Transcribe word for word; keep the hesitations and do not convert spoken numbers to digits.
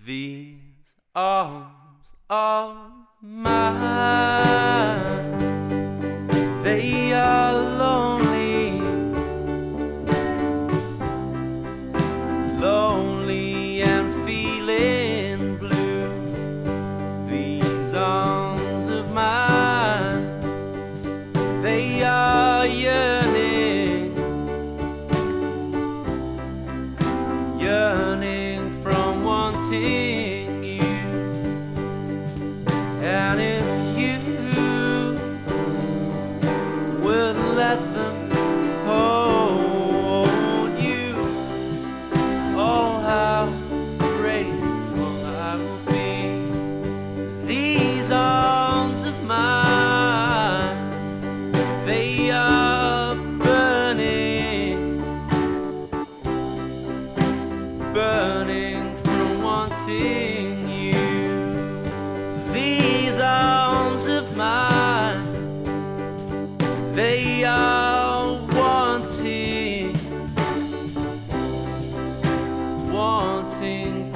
These arms of mine, they are lonely, lonely and feeling blue. These arms of mine, they are yearning, yearning from wanting you. And if you would let them hold you, oh how grateful I will be. These arms of mine, they are burning, burning from wanting you. These arms of mine, they are wanting, wanting